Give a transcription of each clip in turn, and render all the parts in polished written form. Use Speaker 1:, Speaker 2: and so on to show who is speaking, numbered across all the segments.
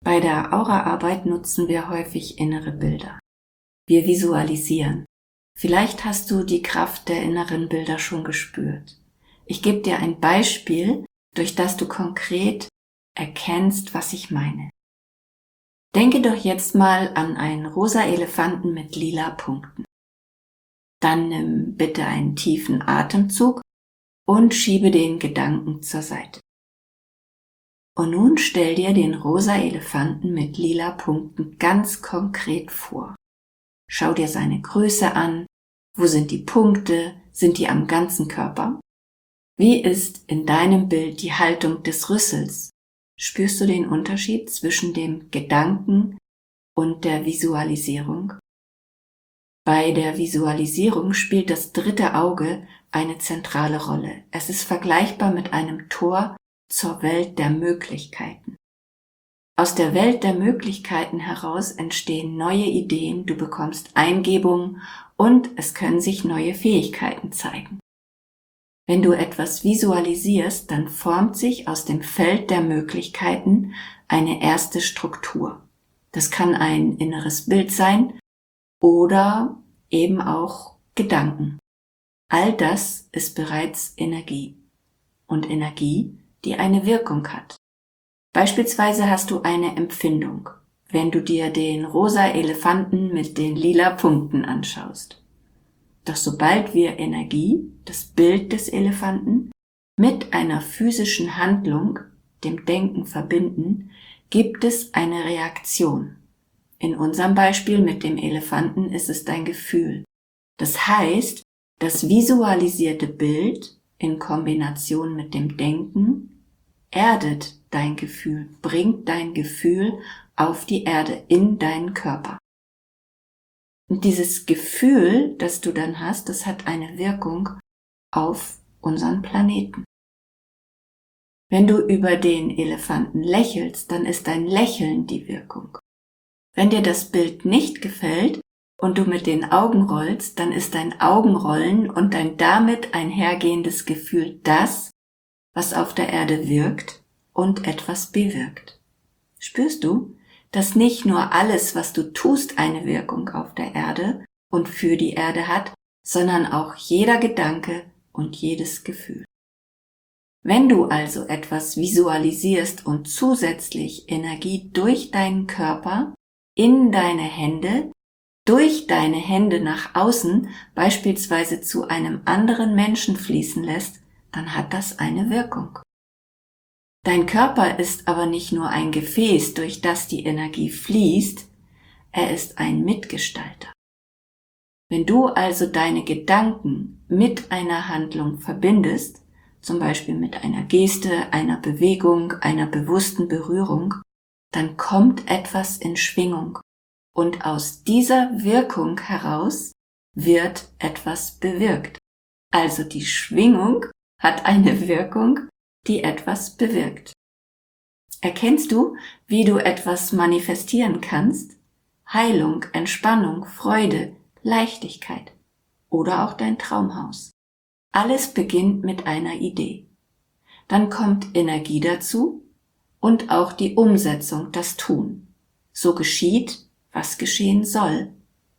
Speaker 1: Bei der Auraarbeit nutzen wir häufig innere Bilder. Wir visualisieren. Vielleicht hast du die Kraft der inneren Bilder schon gespürt. Ich gebe dir ein Beispiel, durch das du konkret erkennst, was ich meine. Denke doch jetzt mal an einen rosa Elefanten mit lila Punkten. Dann nimm bitte einen tiefen Atemzug und schiebe den Gedanken zur Seite. Und nun stell dir den rosa Elefanten mit lila Punkten ganz konkret vor. Schau dir seine Größe an. Wo sind die Punkte? Sind die am ganzen Körper? Wie ist in deinem Bild die Haltung des Rüssels? Spürst du den Unterschied zwischen dem Gedanken und der Visualisierung? Bei der Visualisierung spielt das dritte Auge eine zentrale Rolle. Es ist vergleichbar mit einem Tor zur Welt der Möglichkeiten. Aus der Welt der Möglichkeiten heraus entstehen neue Ideen, du bekommst Eingebungen und es können sich neue Fähigkeiten zeigen. Wenn du etwas visualisierst, dann formt sich aus dem Feld der Möglichkeiten eine erste Struktur. Das kann ein inneres Bild sein oder eben auch Gedanken. All das ist bereits Energie. Und Energie, die eine Wirkung hat. Beispielsweise hast du eine Empfindung, wenn du dir den rosa Elefanten mit den lila Punkten anschaust. Doch sobald wir Energie, das Bild des Elefanten, mit einer physischen Handlung, dem Denken, verbinden, gibt es eine Reaktion. In unserem Beispiel mit dem Elefanten ist es dein Gefühl. Das heißt, das visualisierte Bild in Kombination mit dem Denken erdet dein Gefühl, bringt dein Gefühl auf die Erde, in deinen Körper. Und dieses Gefühl, das du dann hast, das hat eine Wirkung auf unseren Planeten. Wenn du über den Elefanten lächelst, dann ist dein Lächeln die Wirkung. Wenn dir das Bild nicht gefällt und du mit den Augen rollst, dann ist dein Augenrollen und dein damit einhergehendes Gefühl das, was auf der Erde wirkt und etwas bewirkt. Spürst du, dass nicht nur alles, was du tust, eine Wirkung auf der Erde und für die Erde hat, sondern auch jeder Gedanke und jedes Gefühl. Wenn du also etwas visualisierst und zusätzlich Energie durch deinen Körper, in deine Hände, durch deine Hände nach außen, beispielsweise zu einem anderen Menschen fließen lässt, dann hat das eine Wirkung. Dein Körper ist aber nicht nur ein Gefäß, durch das die Energie fließt, er ist ein Mitgestalter. Wenn du also deine Gedanken mit einer Handlung verbindest, zum Beispiel mit einer Geste, einer Bewegung, einer bewussten Berührung, dann kommt etwas in Schwingung und aus dieser Wirkung heraus wird etwas bewirkt. Also die Schwingung hat eine Wirkung, die etwas bewirkt. Erkennst du, wie du etwas manifestieren kannst? Heilung, Entspannung, Freude, Leichtigkeit oder auch dein Traumhaus. Alles beginnt mit einer Idee. Dann kommt Energie dazu und auch die Umsetzung, das Tun. So geschieht, was geschehen soll.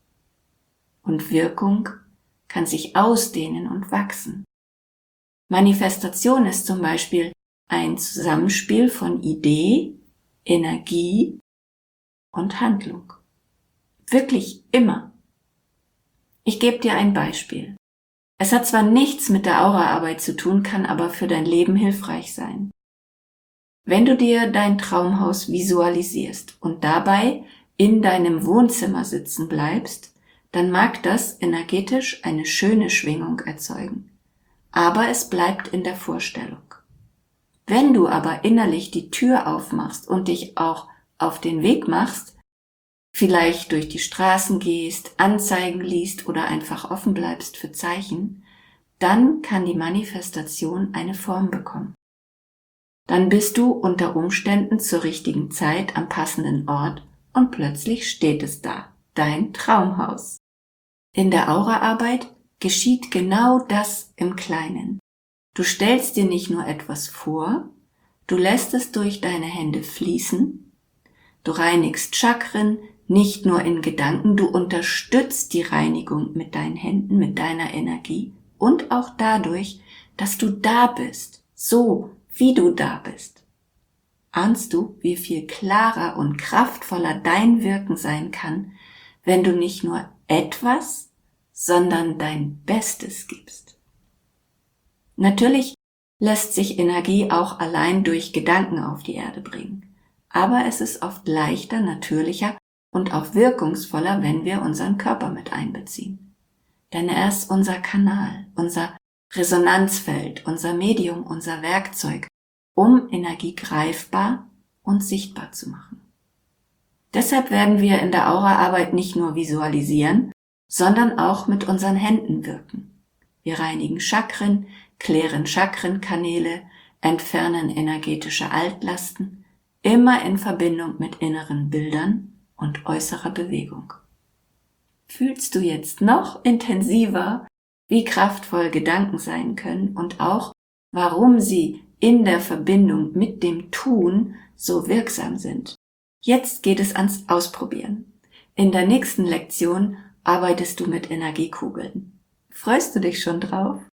Speaker 1: Und Wirkung kann sich ausdehnen und wachsen. Manifestation ist zum Beispiel ein Zusammenspiel von Idee, Energie und Handlung. Wirklich immer. Ich gebe dir ein Beispiel. Es hat zwar nichts mit der Auraarbeit zu tun, kann aber für dein Leben hilfreich sein. Wenn du dir dein Traumhaus visualisierst und dabei in deinem Wohnzimmer sitzen bleibst, dann mag das energetisch eine schöne Schwingung erzeugen. Aber es bleibt in der Vorstellung. Wenn du aber innerlich die Tür aufmachst und dich auch auf den Weg machst, vielleicht durch die Straßen gehst, Anzeigen liest oder einfach offen bleibst für Zeichen, dann kann die Manifestation eine Form bekommen. Dann bist du unter Umständen zur richtigen Zeit am passenden Ort und plötzlich steht es da, dein Traumhaus. In der Auraarbeit geschieht genau das im Kleinen. Du stellst dir nicht nur etwas vor, du lässt es durch deine Hände fließen, Du reinigst Chakren, nicht nur in Gedanken, du unterstützt die Reinigung mit deinen Händen, mit deiner Energie und auch dadurch, dass du da bist, so wie du da bist. Ahnst du, wie viel klarer und kraftvoller dein Wirken sein kann, wenn du nicht nur etwas, sondern dein Bestes gibst? Natürlich lässt sich Energie auch allein durch Gedanken auf die Erde bringen, aber es ist oft leichter, natürlicher und auch wirkungsvoller, wenn wir unseren Körper mit einbeziehen. Denn er ist unser Kanal, unser Resonanzfeld, unser Medium, unser Werkzeug, um Energie greifbar und sichtbar zu machen. Deshalb werden wir in der Auraarbeit nicht nur visualisieren, sondern auch mit unseren Händen wirken. Wir reinigen Chakren, klären Chakrenkanäle, entfernen energetische Altlasten, immer in Verbindung mit inneren Bildern und äußerer Bewegung. Fühlst du jetzt noch intensiver, wie kraftvoll Gedanken sein können und auch, warum sie in der Verbindung mit dem Tun so wirksam sind? Jetzt geht es ans Ausprobieren. In der nächsten Lektion arbeitest du mit Energiekugeln. Freust du dich schon drauf?